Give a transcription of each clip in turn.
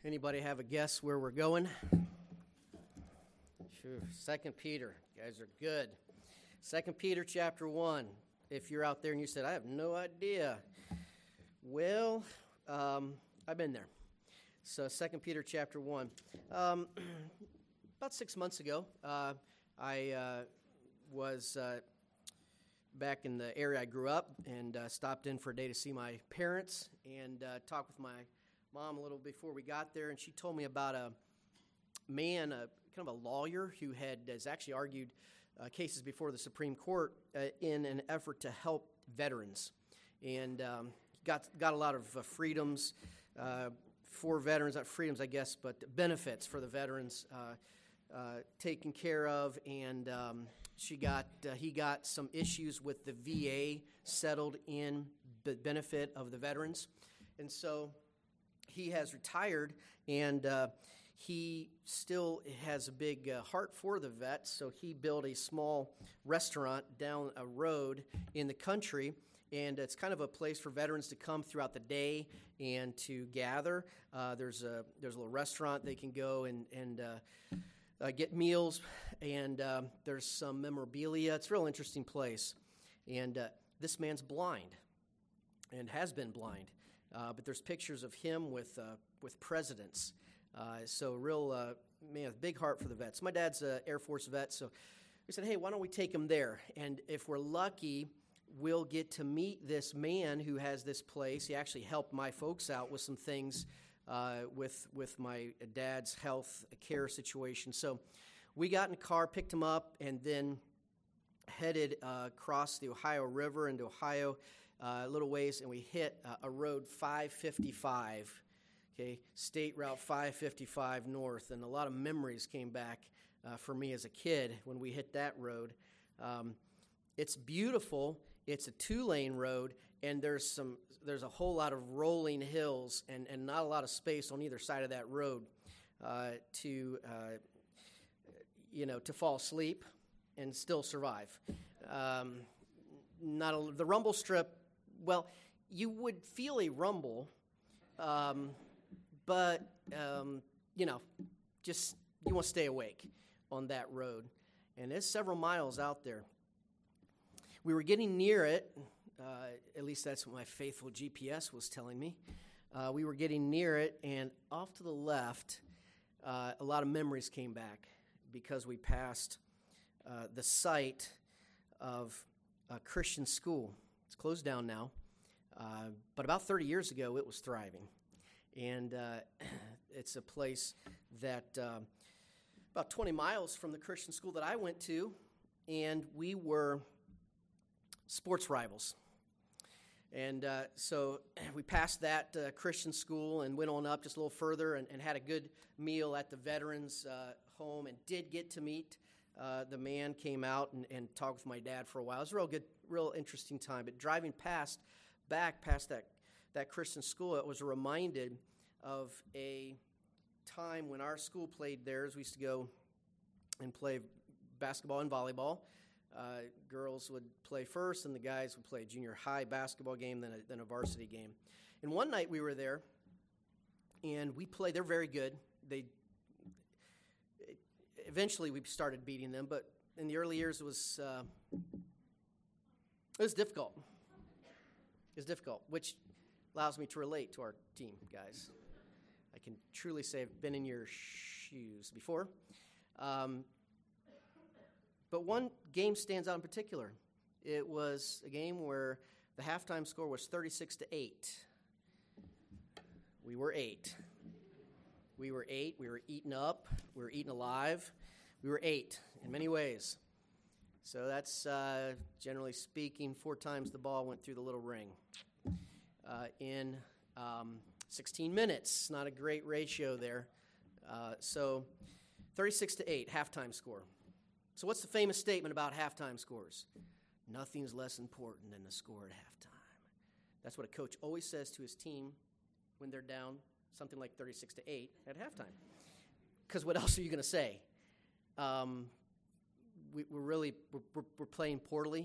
Anybody have a guess where we're going? Sure. 2 Peter. You guys are good. 2 Peter chapter 1. If you're out there and you said, I have no idea. Well, I've been there. So 2 Peter chapter 1. About 6 months ago, I was back in the area I grew up and stopped in for a day to see my parents and talk with my mom a little before we got there, and she told me about a man, kind of a lawyer who has actually argued cases before the Supreme Court in an effort to help veterans, and got a lot of freedoms for veterans, not freedoms, I guess, but benefits for the veterans taken care of, and he got some issues with the VA settled in the benefit of the veterans, and so he has retired, and he still has a big heart for the vets, so he built a small restaurant down a road in the country, and it's kind of a place for veterans to come throughout the day and to gather. There's a little restaurant they can go and get meals, and there's some memorabilia. It's a real interesting place, and this man's blind and has been blind. But there's pictures of him with presidents. So real man, with big heart for the vets. My dad's an Air Force vet, so we said, hey, why don't we take him there? And if we're lucky, we'll get to meet this man who has this place. He actually helped my folks out with some things with my dad's health care situation. So we got in a car, picked him up, and then headed across the Ohio River into Ohio a little ways, and we hit a road 555, okay, State Route 555 north, and a lot of memories came back for me as a kid when we hit that road. It's beautiful. It's a two-lane road, and there's a whole lot of rolling hills and not a lot of space on either side of that road to fall asleep and still survive. The rumble strip. Well, you would feel a rumble, but, just you want to stay awake on that road. And it's several miles out there. We were getting near it, at least that's what my faithful GPS was telling me. We were getting near it, and off to the left, a lot of memories came back because we passed the site of a Christian school. It's closed down now, but about 30 years ago, it was thriving. And it's a place that about 20 miles from the Christian school that I went to, and we were sports rivals. And so we passed that Christian school and went on up just a little further and had a good meal at the veterans' home and did get to meet the man. Came out and talked with my dad for a while. It was a real good, real interesting time. But driving back past that Christian school, it was reminded of a time when our school played theirs. We used to go and play basketball and volleyball. Girls would play first, and the guys would play a junior high basketball game, then a varsity game. And one night we were there, and we played. They're very good. Eventually we started beating them, but in the early years it was difficult. It was difficult, which allows me to relate to our team, guys. I can truly say I've been in your shoes before. But one game stands out in particular. It was a game where the halftime score was 36-8. We were 8. We were eaten up. We were eaten alive. We were 8 in many ways. So that's, generally speaking, 4 times the ball went through the little ring in 16 minutes. Not a great ratio there. So 36-8, halftime score. So what's the famous statement about halftime scores? Nothing's less important than the score at halftime. That's what a coach always says to his team when they're down something like 36-8 at halftime. Because what else are you going to say? We're playing poorly.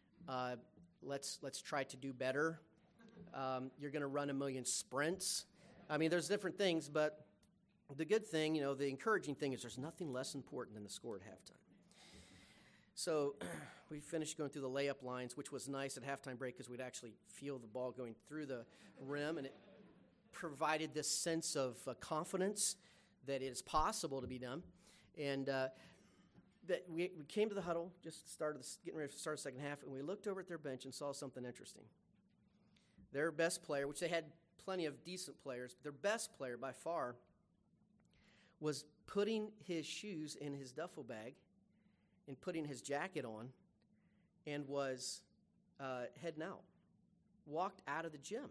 Let's try to do better. You're going to run a million sprints. I mean, there's different things, but the good thing, the encouraging thing is there's nothing less important than the score at halftime. So we finished going through the layup lines, which was nice at halftime break because we'd actually feel the ball going through the rim, and it provided this sense of confidence that it is possible to be done. And that we came to the huddle, just getting ready to start the second half, and we looked over at their bench and saw something interesting. Their best player, which they had plenty of decent players, but their best player by far was putting his shoes in his duffel bag and putting his jacket on and was heading out, walked out of the gym.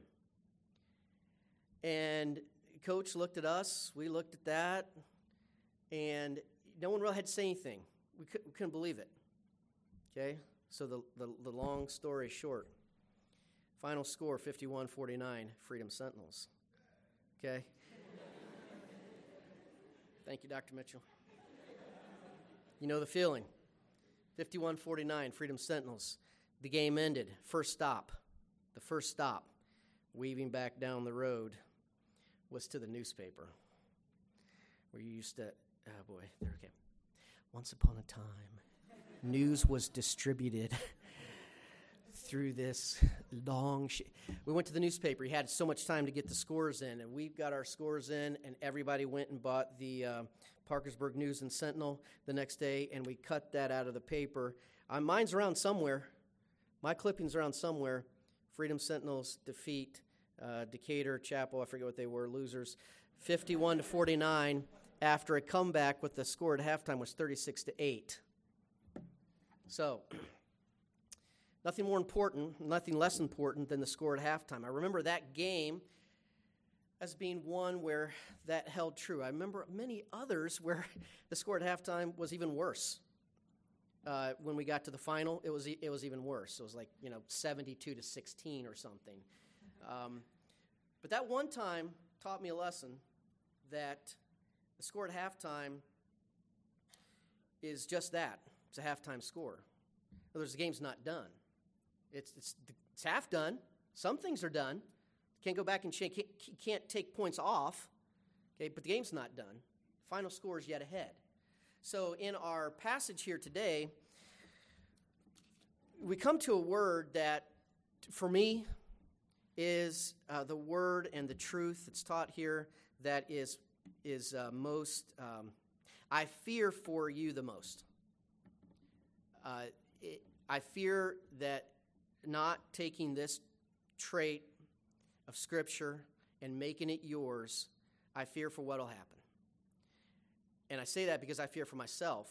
And coach looked at us, we looked at that, and no one really had to say anything. We couldn't believe it. Okay? So the long story short, final score 51-49, Freedom Sentinels. Okay? Thank you, Dr. Mitchell. You know the feeling. 51-49, Freedom Sentinels. The game ended. First stop. The first stop, weaving back down the road, was to the newspaper. Where you used to, okay. Once upon a time, news was distributed through this long we went to the newspaper. He had so much time to get the scores in, and we got our scores in, and everybody went and bought the Parkersburg News and Sentinel the next day, and we cut that out of the paper. Mine's around somewhere. My clipping's around somewhere. Freedom Sentinels defeat Decatur, Chapel, I forget what they were, losers, 51-49 after a comeback with the score at halftime was 36-8. So, nothing more important, nothing less important than the score at halftime. I remember that game as being one where that held true. I remember many others where the score at halftime was even worse. When we got to the final, it was even worse. It was like 72-16 or something. But that one time taught me a lesson that the score at halftime is just that. It's a halftime score. In other words, the game's not done. It's half done. Some things are done. Can't go back and change. Can't take points off. Okay, but the game's not done. Final score is yet ahead. So in our passage here today, we come to a word that, for me, is the word and the truth that's taught here that is most, I fear for you the most. I fear that not taking this trait of Scripture and making it yours, I fear for what will happen. And I say that because I fear for myself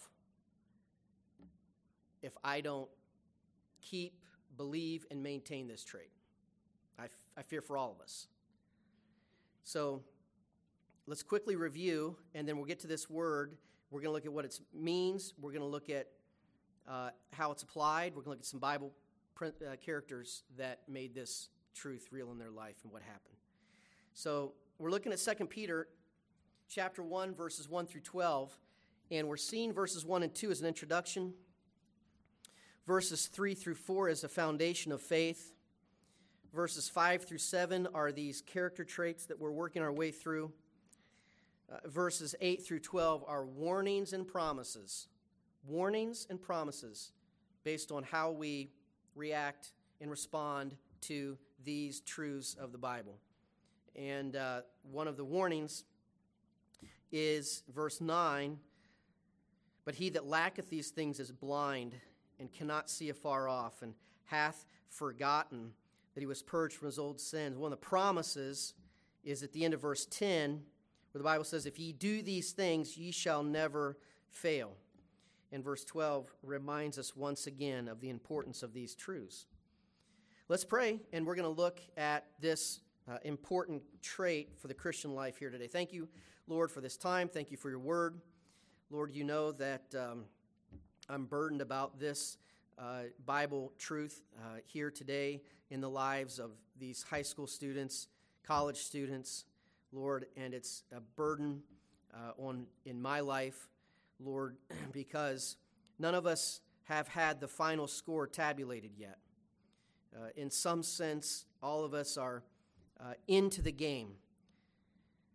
if I don't keep, believe, and maintain this trait. I fear for all of us. So let's quickly review, and then we'll get to this word. We're going to look at what it means. We're going to look at how it's applied. We're going to look at some Bible characters that made this truth real in their life and what happened. So we're looking at 2 Peter chapter 1, verses 1 through 12, and we're seeing verses 1 and 2 as an introduction. Verses 3 through 4 is a foundation of faith. Verses 5 through 7 are these character traits that we're working our way through. Verses 8 through 12 are warnings and promises. Warnings and promises based on how we react and respond to these truths of the Bible. And one of the warnings is verse 9, but he that lacketh these things is blind and cannot see afar off, and hath forgotten that he was purged from his old sins. One of the promises is at the end of verse 10, where the Bible says, if ye do these things, ye shall never fail. And verse 12 reminds us once again of the importance of these truths. Let's pray, and we're going to look at this important trait for the Christian life here today. Thank you, Lord, for this time. Thank you for your word. Lord, you know that I'm burdened about this Bible truth here today in the lives of these high school students, college students, Lord, and it's a burden in my life, Lord, because none of us have had the final score tabulated yet. In some sense, all of us are into the game.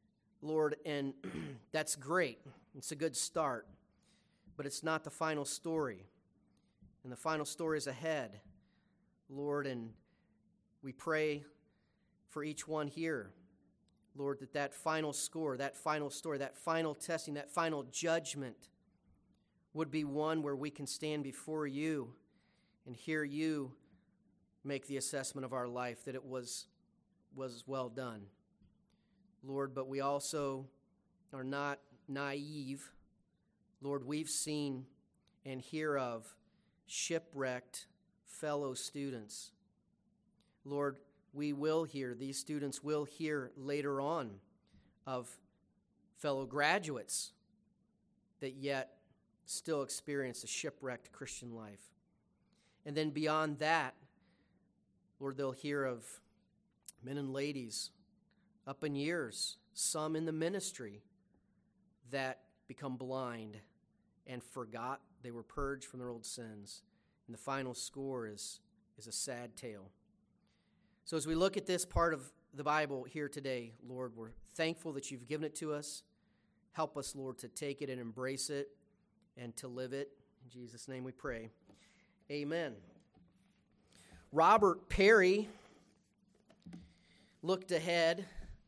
Lord, and that's great. It's a good start, but it's not the final story. And the final story is ahead, Lord, and we pray for each one here, Lord, that final score, that final story, that final testing, that final judgment would be one where we can stand before you and hear you make the assessment of our life that it was well done. Lord, but we also are not naive. Lord, we've seen and hear of shipwrecked fellow students. Lord, these students will hear later on of fellow graduates that yet still experience a shipwrecked Christian life. And then beyond that, Lord, they'll hear of men and ladies up in years, some in the ministry, that become blind and forgot they were purged from their old sins. And the final score is a sad tale. So as we look at this part of the Bible here today, Lord, we're thankful that you've given it to us. Help us, Lord, to take it and embrace it and to live it. In Jesus' name we pray. Amen. Robert Perry looked ahead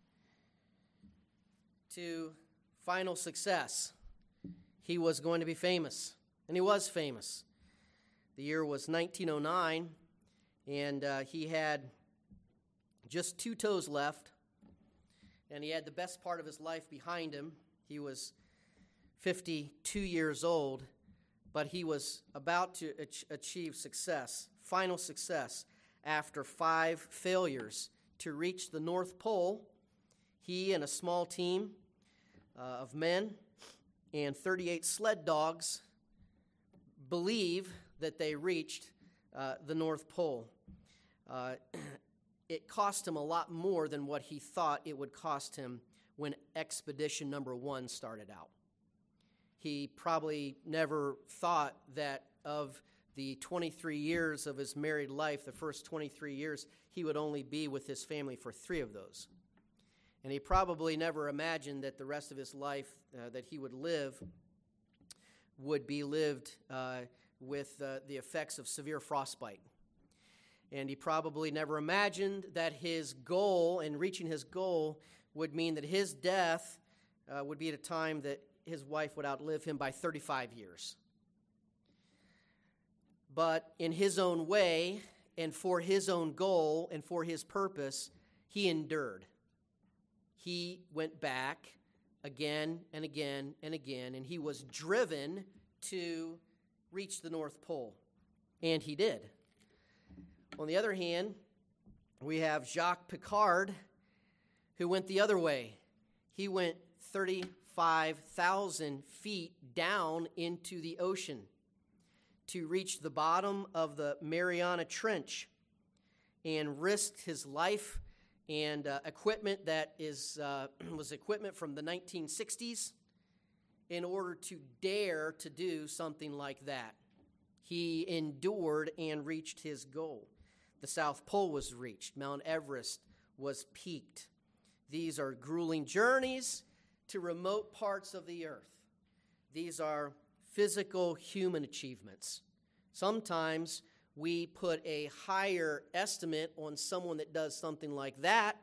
to final success. He was going to be famous, and he was famous. The year was 1909, and he had just 2 toes left, and he had the best part of his life behind him. He was 52 years old, but he was about to achieve success, final success, after 5 failures to reach the North Pole. He and a small team of men and 38 sled dogs believe that they reached the North Pole. It cost him a lot more than what he thought it would cost him when expedition number 1 started out. He probably never thought that of the 23 years of his married life, the first 23 years, he would only be with his family for 3 of those. And he probably never imagined that the rest of his life that he would live would be lived with the effects of severe frostbite. And he probably never imagined that his goal and reaching his goal would mean that his death would be at a time that his wife would outlive him by 35 years. But in his own way and for his own goal and for his purpose, he endured. He went back again and again and again, and he was driven to reach the North Pole. And he did. On the other hand, we have Jacques Piccard, who went the other way. He went 35,000 feet down into the ocean to reach the bottom of the Mariana Trench and risked his life and equipment that was equipment from the 1960s in order to dare to do something like that. He endured and reached his goal. The South Pole was reached. Mount Everest was peaked. These are grueling journeys to remote parts of the earth. These are physical human achievements. Sometimes we put a higher estimate on someone that does something like that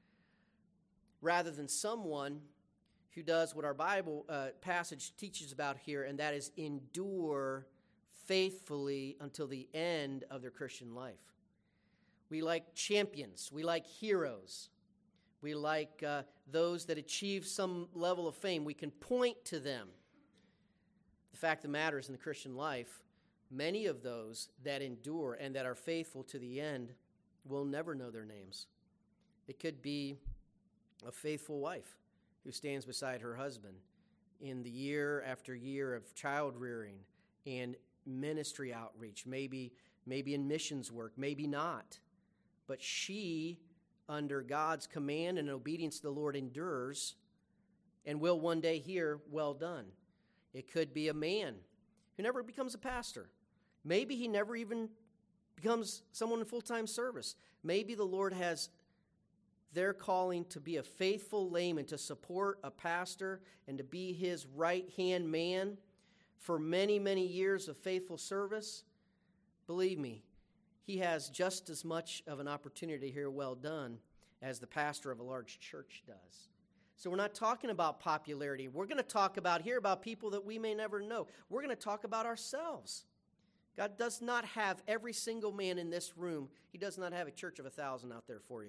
rather than someone who does what our Bible passage teaches about here, and that is endure faithfully until the end of their Christian life. We like champions. We like heroes. We like those that achieve some level of fame. We can point to them. The fact of the matter is, in the Christian life, many of those that endure and that are faithful to the end will never know their names. It could be a faithful wife who stands beside her husband in the year after year of child rearing and ministry outreach, maybe in missions work, maybe not. But she, under God's command and obedience to the Lord, endures and will one day hear, "Well done." It could be a man who never becomes a pastor. Maybe he never even becomes someone in full-time service. Maybe the Lord has they're calling to be a faithful layman, to support a pastor and to be his right-hand man for many, many years of faithful service, believe me, he has just as much of an opportunity to hear well done as the pastor of a large church does. So we're not talking about popularity. We're going to talk about people that we may never know. We're going to talk about ourselves. God does not have every single man in this room. He does not have a church of 1,000 out there for you.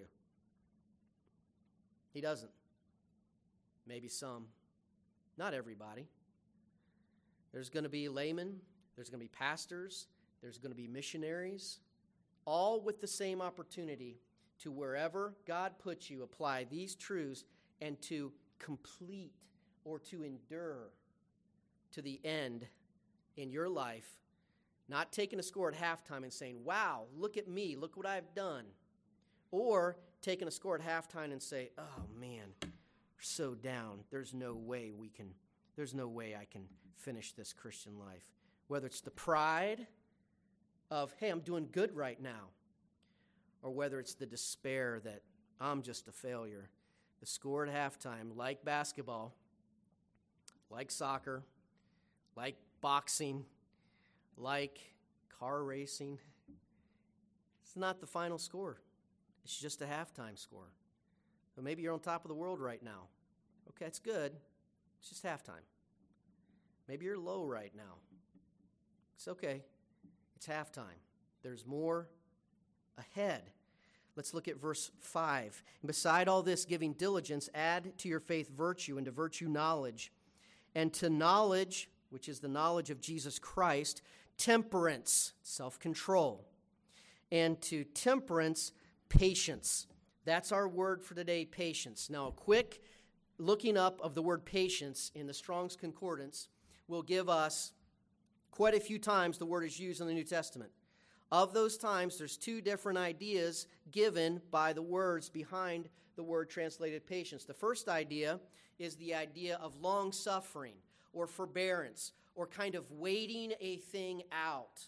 He doesn't. Maybe some. Not everybody. There's going to be laymen. There's going to be pastors. There's going to be missionaries. All with the same opportunity to wherever God puts you, apply these truths and to complete or to endure to the end in your life. Not taking a score at halftime and saying, wow, look at me, look what I've done. Or taking a score at halftime and say, oh man, we're so down. There's no way I can finish this Christian life. Whether it's the pride of, hey, I'm doing good right now, or whether it's the despair that I'm just a failure. The score at halftime, like basketball, like soccer, like boxing, like car racing, it's not the final score. It's just a halftime score. But maybe you're on top of the world right now. Okay, it's good. It's just halftime. Maybe you're low right now. It's okay. It's halftime. There's more ahead. Let's look at verse 5. And beside all this, giving diligence, add to your faith virtue, and to virtue knowledge, and to knowledge, which is the knowledge of Jesus Christ, temperance, self-control, and to temperance, patience. That's our word for today, patience. Now, a quick looking up of the word patience in the Strong's Concordance will give us quite a few times the word is used in the New Testament. Of those times, there's two different ideas given by the words behind the word translated patience. The first idea is the idea of long-suffering or forbearance or kind of waiting a thing out.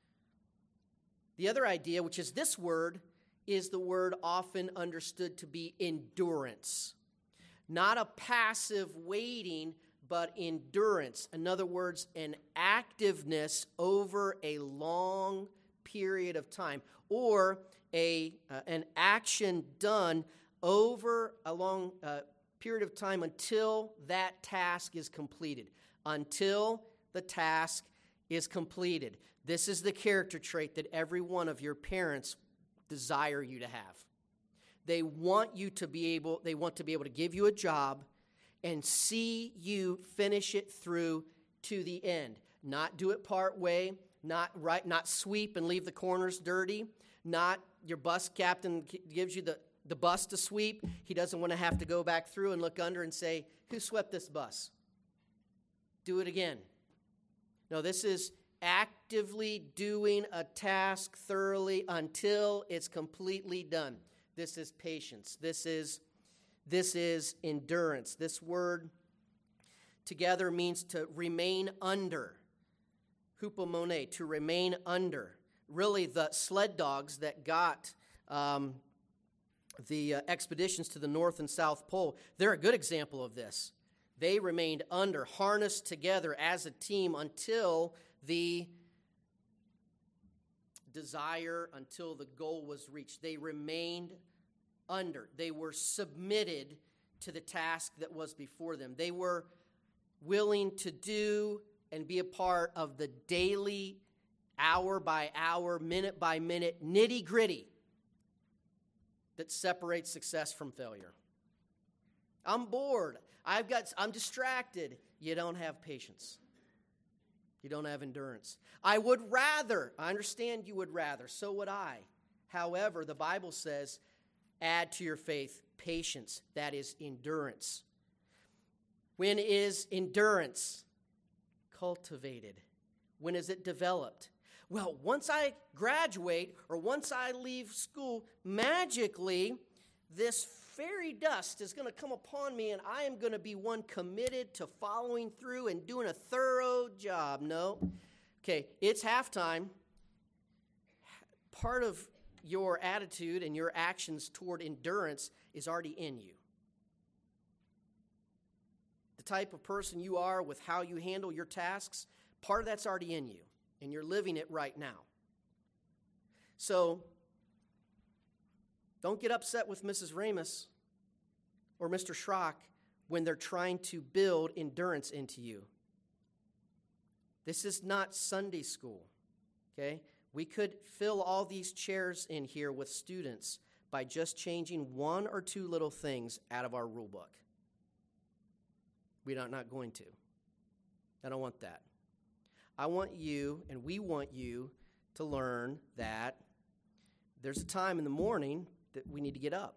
The other idea, which is this word, is the word often understood to be endurance. Not a passive waiting, but endurance. In other words, an activeness over a long period of time, or an action done over a long period of time until that task is completed. Until the task is completed. This is the character trait that every one of your parents desire you to have. They want to be able to give you a job and see you finish it through to the end. Not do it part way, not sweep and leave the corners dirty, not your bus captain gives you the bus to sweep. He doesn't want to have to go back through and look under and say, who swept this bus? Do it again. No, this is actively doing a task thoroughly until it's completely done. This is patience. This is endurance. This word together means to remain under. Hupomone, to remain under. Really, the sled dogs that got the expeditions to the North and South Pole, they're a good example of this. They remained under, harnessed together as a team until the desire, until the goal was reached. They remained under. They were submitted to the task that was before them. They were willing to do and be a part of the daily, hour by hour, minute by minute, nitty-gritty that separates success from failure. I'm bored. I'm distracted. You don't have patience. You don't have endurance. I understand you would rather, so would I. However, the Bible says, add to your faith patience, that is endurance. When is endurance cultivated? When is it developed? Well, once I graduate or once I leave school, magically, this fairy dust is going to come upon me and I am going to be one committed to following through and doing a thorough job. No. Okay, it's halftime. Part of your attitude and your actions toward endurance is already in you. The type of person you are with how you handle your tasks, part of that's already in you, and you're living it right now. So, don't get upset with Mrs. Ramus or Mr. Schrock when they're trying to build endurance into you. This is not Sunday school, okay? We could fill all these chairs in here with students by just changing one or two little things out of our rule book. We're not going to. I don't want that. I want you, and we want you, to learn that there's a time in the morning that we need to get up.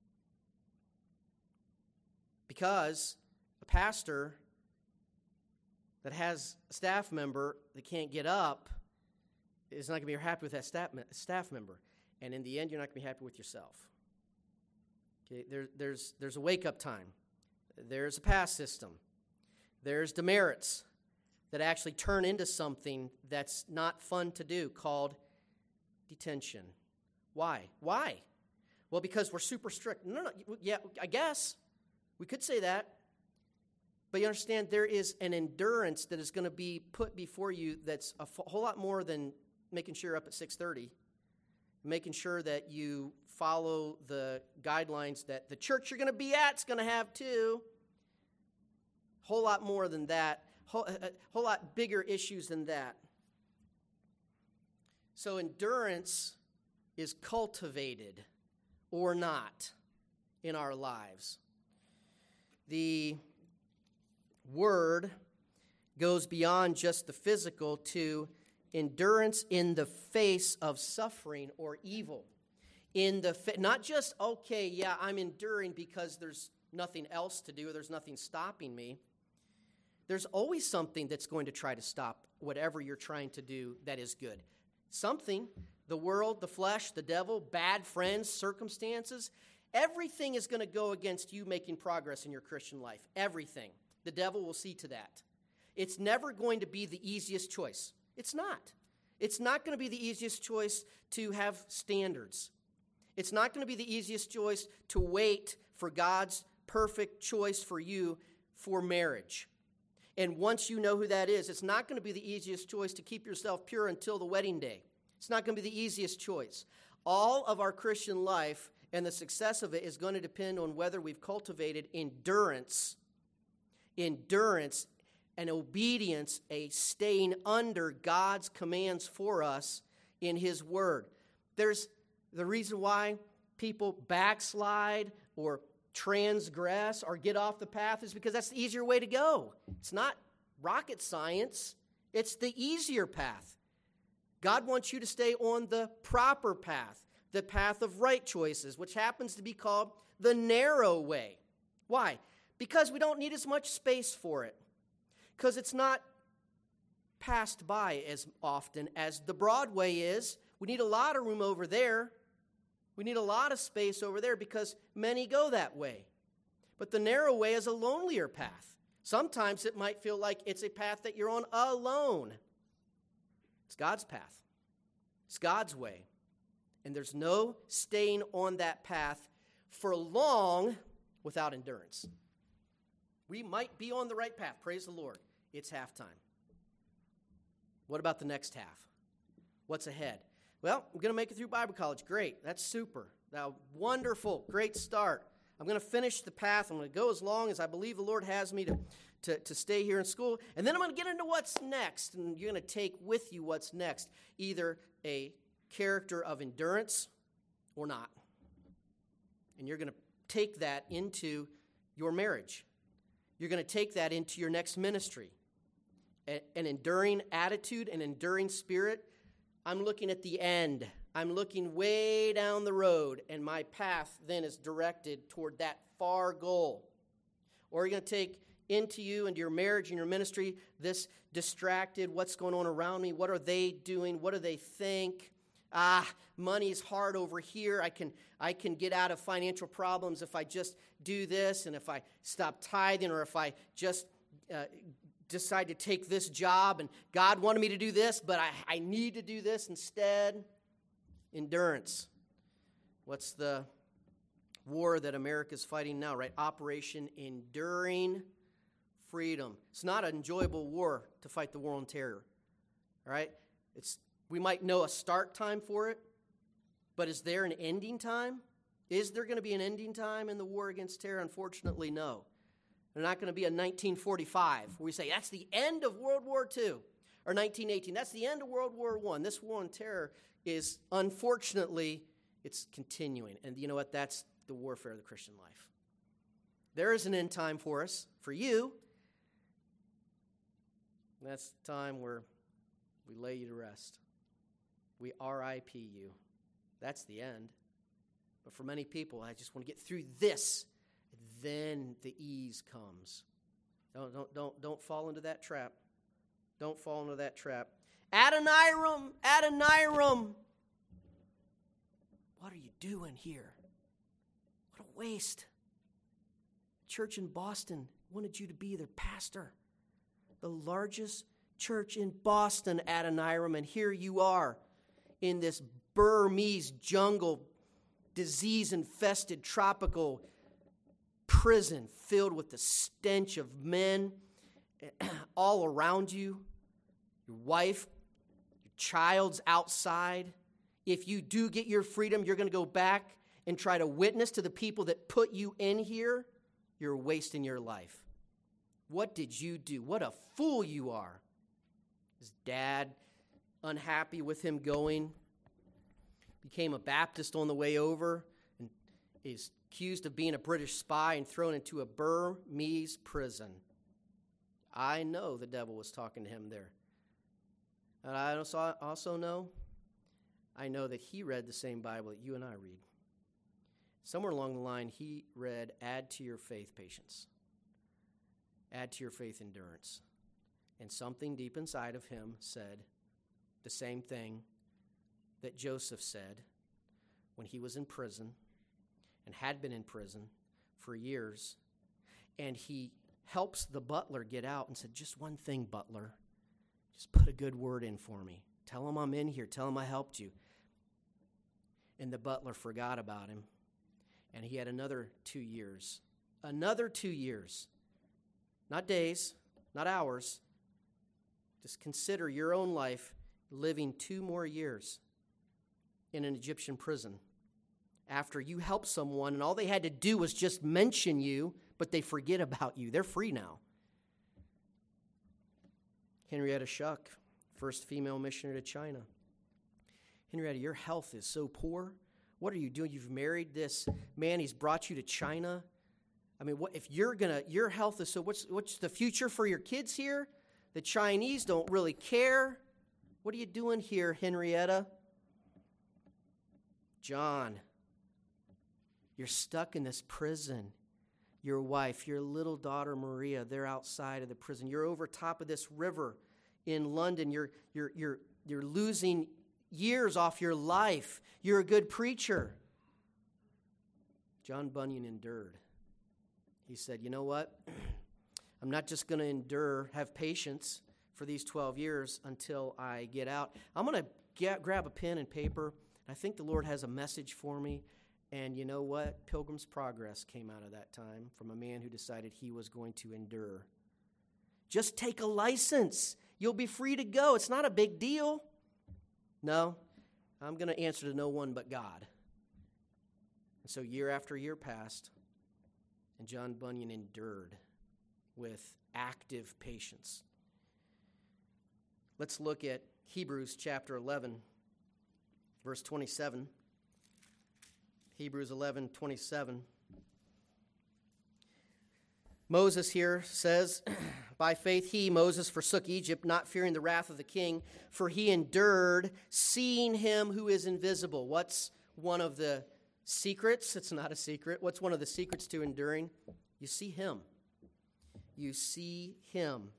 Because a pastor that has a staff member that can't get up is not going to be happy with that staff member. And in the end, you're not going to be happy with yourself. Okay, there's a wake-up time. There's a pass system. There's demerits that actually turn into something that's not fun to do called detention. Why? Well, because we're super strict. No, yeah, I guess. We could say that. But you understand, there is an endurance that is going to be put before you that's a whole lot more than making sure you're up at 6:30, making sure that you follow the guidelines that the church you're going to be at is going to have too. Whole lot more than that. Whole lot bigger issues than that. So endurance is cultivated or not in our lives. The word goes beyond just the physical to endurance in the face of suffering or evil. Not just, okay, yeah, I'm enduring because there's nothing else to do, or there's nothing stopping me. There's always something that's going to try to stop whatever you're trying to do that is good. Something, the world, the flesh, the devil, bad friends, circumstances, everything is going to go against you making progress in your Christian life. Everything. The devil will see to that. It's never going to be the easiest choice. It's not. It's not going to be the easiest choice to have standards. It's not going to be the easiest choice to wait for God's perfect choice for you for marriage. And once you know who that is, it's not going to be the easiest choice to keep yourself pure until the wedding day. It's not going to be the easiest choice. All of our Christian life and the success of it is going to depend on whether we've cultivated endurance, and obedience, a staying under God's commands for us in His Word. There's the reason why people backslide or transgress or get off the path is because that's the easier way to go. It's not rocket science. It's the easier path. God wants you to stay on the proper path, the path of right choices, which happens to be called the narrow way. Why? Because we don't need as much space for it. Because it's not passed by as often as the broad way is. We need a lot of room over there. We need a lot of space over there because many go that way. But the narrow way is a lonelier path. Sometimes it might feel like it's a path that you're on alone. It's God's path. It's God's way. And there's no staying on that path for long without endurance. We might be on the right path. Praise the Lord. It's halftime. What about the next half? What's ahead? Well, I'm going to make it through Bible college. Great. That's super. Now, wonderful. Great start. I'm going to finish the path. I'm going to go as long as I believe the Lord has me to stay here in school. And then I'm going to get into what's next. And you're going to take with you what's next. Either a character of endurance or not. And you're going to take that into your marriage. You're going to take that into your next ministry. An enduring attitude, an enduring spirit. I'm looking at the end. I'm looking way down the road, and my path then is directed toward that far goal. Or you're going to take into you, into your marriage and your ministry, this distracted, what's going on around me? What are they doing? What do they think? Money's hard over here. I can get out of financial problems if I just do this, and if I stop tithing, or if I just decide to take this job, and God wanted me to do this, but I need to do this instead. Endurance. What's the war that America's fighting now, right? Operation Enduring Freedom. It's not an enjoyable war to fight the war on terror, all right? We might know a start time for it, but is there an ending time? Is there going to be an ending time in the war against terror? Unfortunately, no. There's not going to be a 1945 where we say that's the end of World War II, or 1918. That's the end of World War I. This war on terror is, unfortunately, it's continuing. And you know what? That's the warfare of the Christian life. There is an end time for us, for you. And that's the time where we lay you to rest. We RIP you. That's the end. But for many people, I just want to get through this. Then the ease comes. Don't fall into that trap. Don't fall into that trap. Adoniram, Adoniram. What are you doing here? What a waste. Church in Boston wanted you to be their pastor. The largest church in Boston, Adoniram, and here you are in this Burmese jungle, disease-infested tropical prison filled with the stench of men all around you. Your wife, your child's outside. If you do get your freedom, you're going to go back and try to witness to the people that put you in here. You're wasting your life. What did you do? What a fool you are. His dad, unhappy with him going, became a Baptist on the way over and is accused of being a British spy and thrown into a Burmese prison. I know the devil was talking to him there. And I also know, that he read the same Bible that you and I read. Somewhere along the line, he read, add to your faith patience. Add to your faith endurance. And something deep inside of him said the same thing that Joseph said when he was in prison and had been in prison for years. And he helps the butler get out and said, just one thing, butler. Just put a good word in for me. Tell him I'm in here. Tell him I helped you. And the butler forgot about him. And he had another 2 years. Another 2 years. Not days, not hours. Just consider your own life living 2 more years in an Egyptian prison after you helped someone and all they had to do was just mention you, but they forget about you. They're free now. Henrietta Schuck, first female missionary to China. Henrietta, your health is so poor. What are you doing? You've married this man. He's brought you to China. I mean, what if your health is so, what's the future for your kids here? The Chinese don't really care. What are you doing here, Henrietta? John, you're stuck in this prison. Your wife, your little daughter Maria, they're outside of the prison. You're over top of this river in London. You're losing years off your life. You're a good preacher. John Bunyan endured. He said, you know what? I'm not just going to endure, have patience for these 12 years until I get out. I'm going to grab a pen and paper. I think the Lord has a message for me. And you know what? Pilgrim's Progress came out of that time from a man who decided he was going to endure. Just take a license. You'll be free to go. It's not a big deal. No, I'm going to answer to no one but God. And so year after year passed, and John Bunyan endured with active patience. Let's look at Hebrews chapter 11, verse 27. Hebrews 11:27. Moses here says, by faith he, Moses, forsook Egypt, not fearing the wrath of the king, for he endured, seeing him who is invisible. What's one of the secrets? It's not a secret. What's one of the secrets to enduring? You see him. You see him.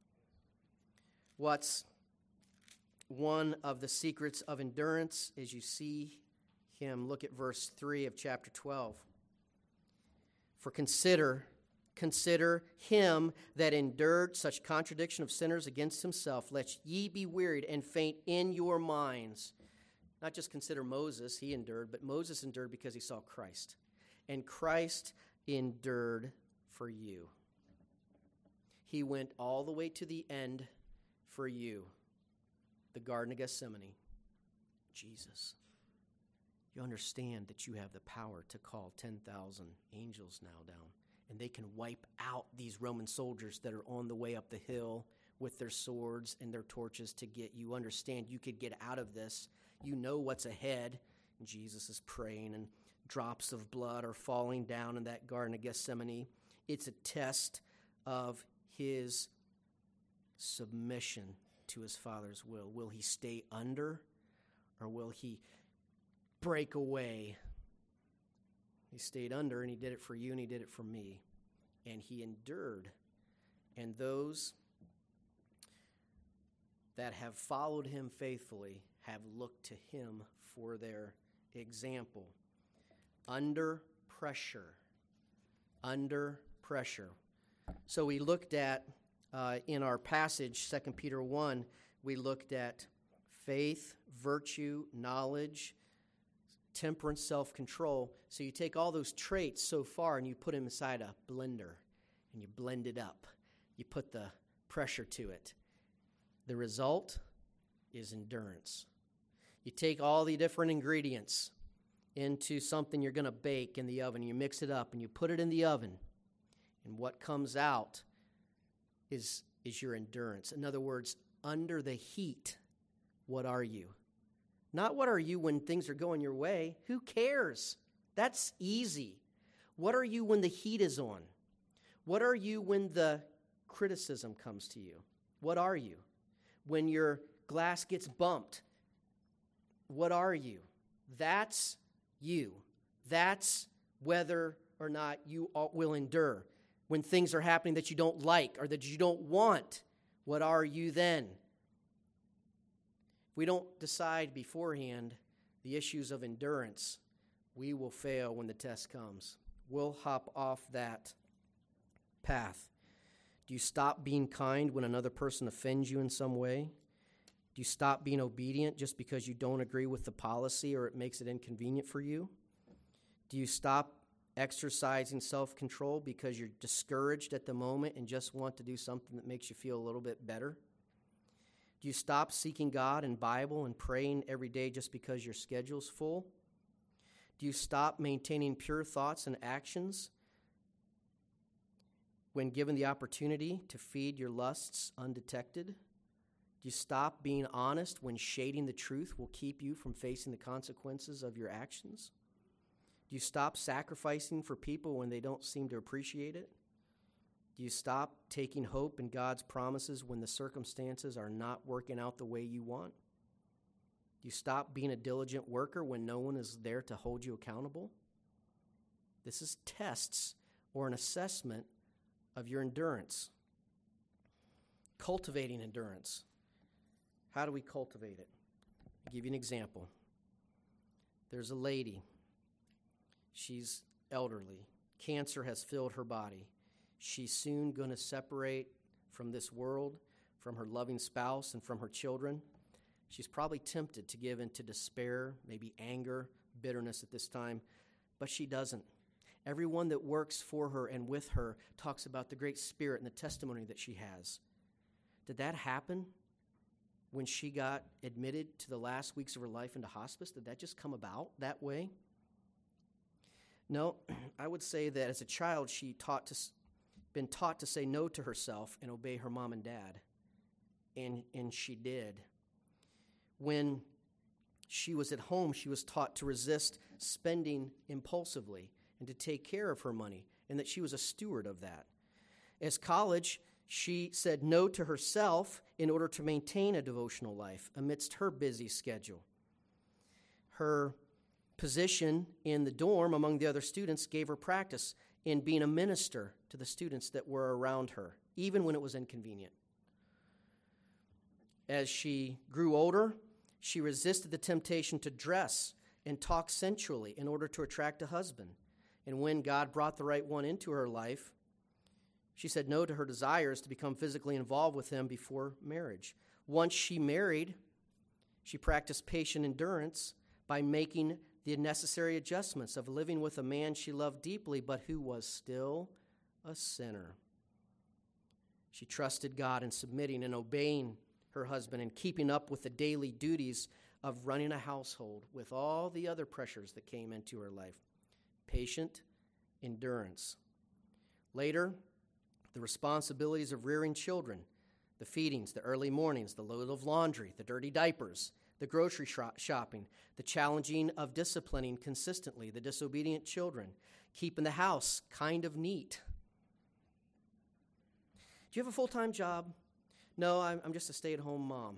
What's one of the secrets of endurance is you see him. Look at verse 3 of chapter 12. For consider him that endured such contradiction of sinners against himself, lest ye be wearied and faint in your minds. Not just consider Moses, he endured, but Moses endured because he saw Christ. and Christ endured for you. He went all the way to the end for you. The Garden of Gethsemane. Jesus. You understand that you have the power to call 10,000 angels now down, and they can wipe out these Roman soldiers that are on the way up the hill with their swords and their torches to get you. Understand you could get out of this. You know what's ahead. And Jesus is praying, and drops of blood are falling down in that Garden of Gethsemane. It's a test of his submission to his Father's will. Will he stay under, or will he break away? He stayed under, and he did it for you, and he did it for me. And he endured. And those that have followed him faithfully have looked to him for their example. Under pressure. Under pressure. So we looked at, in our passage, 2 Peter 1, we looked at faith, virtue, knowledge, temperance, self-control. So you take all those traits so far and you put them inside a blender and you blend it up. You put the pressure to it. The result is endurance. You take all the different ingredients into something you're going to bake in the oven. You mix it up and you put it in the oven. And what comes out is your endurance. In other words, under the heat, what are you? Not what are you when things are going your way. Who cares? That's easy. What are you when the heat is on? What are you when the criticism comes to you? What are you? When your glass gets bumped, what are you? That's you. That's whether or not you will endure. When things are happening that you don't like or that you don't want, what are you then? If we don't decide beforehand the issues of endurance, we will fail when the test comes. We'll hop off that path. Do you stop being kind when another person offends you in some way? Do you stop being obedient just because you don't agree with the policy or it makes it inconvenient for you? Do you stop exercising self-control because you're discouraged at the moment and just want to do something that makes you feel a little bit better? Do you stop seeking God and Bible and praying every day just because your schedule's full? Do you stop maintaining pure thoughts and actions when given the opportunity to feed your lusts undetected? Do you stop being honest when shading the truth will keep you from facing the consequences of your actions? Do you stop sacrificing for people when they don't seem to appreciate it? Do you stop taking hope in God's promises when the circumstances are not working out the way you want? Do you stop being a diligent worker when no one is there to hold you accountable? This is tests or an assessment of your endurance. Cultivating endurance. How do we cultivate it? I'll give you an example. There's a lady. She's elderly. Cancer has filled her body. She's soon going to separate from this world, from her loving spouse, and from her children. She's probably tempted to give into despair, maybe anger, bitterness at this time, but she doesn't. Everyone that works for her and with her talks about the great spirit and the testimony that she has. Did that happen when she got admitted to the last weeks of her life into hospice? Did that just come about that way? No, I would say that as a child, she been taught to say no to herself and obey her mom and dad, and she did. When she was at home, she was taught to resist spending impulsively and to take care of her money, and that she was a steward of that. As college, she said no to herself in order to maintain a devotional life amidst her busy schedule. Her position in the dorm among the other students gave her practice in being a minister to the students that were around her, even when it was inconvenient. As she grew older, she resisted the temptation to dress and talk sensually in order to attract a husband. And when God brought the right one into her life, she said no to her desires to become physically involved with him before marriage. Once she married, she practiced patient endurance by making the the necessary adjustments of living with a man she loved deeply, but who was still a sinner. She trusted God in submitting and obeying her husband and keeping up with the daily duties of running a household with all the other pressures that came into her life. Patient endurance. Later, the responsibilities of rearing children, the feedings, the early mornings, the load of laundry, the dirty diapers, the grocery shopping, the challenging of disciplining consistently the disobedient children, keeping the house kind of neat. Do you have a full-time job? No, I'm just a stay-at-home mom.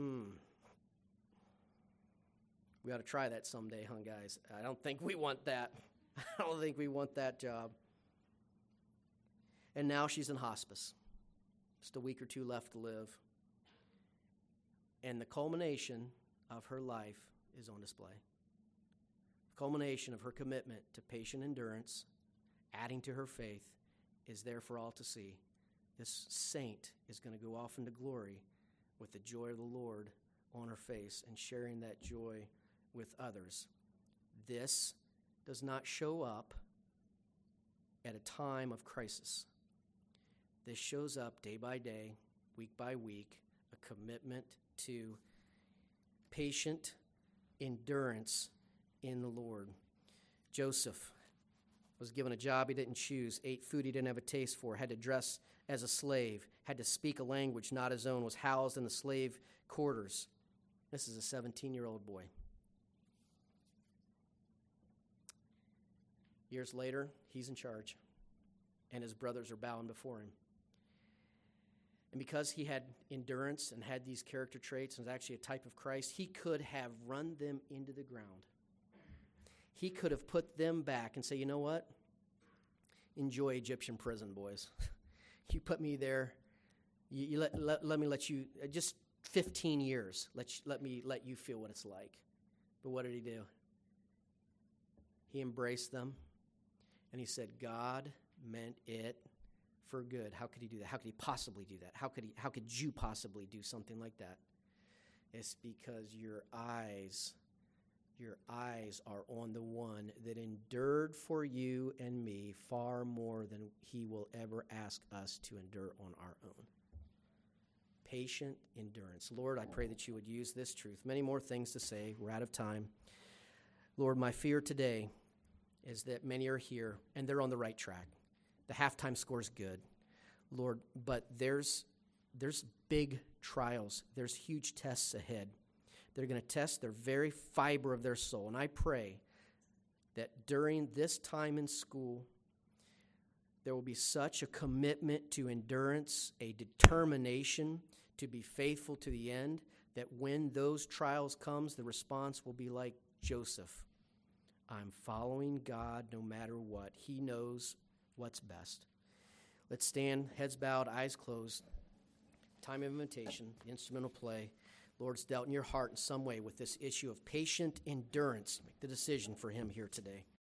We ought to try that someday, huh, guys? I don't think we want that. I don't think we want that job. And now she's in hospice. Just a week or two left to live. And the culmination of her life is on display. The culmination of her commitment to patient endurance, adding to her faith, is there for all to see. This saint is going to go off into glory with the joy of the Lord on her face and sharing that joy with others. This does not show up at a time of crisis. This shows up day by day, week by week, a commitment to patient endurance in the Lord. Joseph was given a job he didn't choose, ate food he didn't have a taste for, had to dress as a slave, had to speak a language not his own, was housed in the slave quarters. This is a 17-year-old boy. Years later, he's in charge, and his brothers are bowing before him. And because he had endurance and had these character traits and was actually a type of Christ, he could have run them into the ground. He could have put them back and say, you know what? Enjoy Egyptian prison, boys. You put me there. You let me let you, just 15 years. Let me let you feel what it's like. But what did he do? He embraced them, and he said, God meant it for good. How could he do that? How could he possibly do that? How could you possibly do something like that? It's because your eyes are on the one that endured for you and me far more than he will ever ask us to endure on our own. Patient endurance. Lord, I pray that you would use this truth. Many more things to say. We're out of time. Lord, my fear today is that many are here and they're on the right track. The halftime score's good, Lord, but there's big trials. There's huge tests ahead. They're going to test their very fiber of their soul. And I pray that during this time in school, there will be such a commitment to endurance, a determination to be faithful to the end, that when those trials comes, the response will be like Joseph. I'm following God no matter what. He knows what's best. Let's stand, heads bowed, eyes closed. Time of invitation, the instrumental play. Lord's dealt in your heart in some way with this issue of patient endurance. Make the decision for him here today.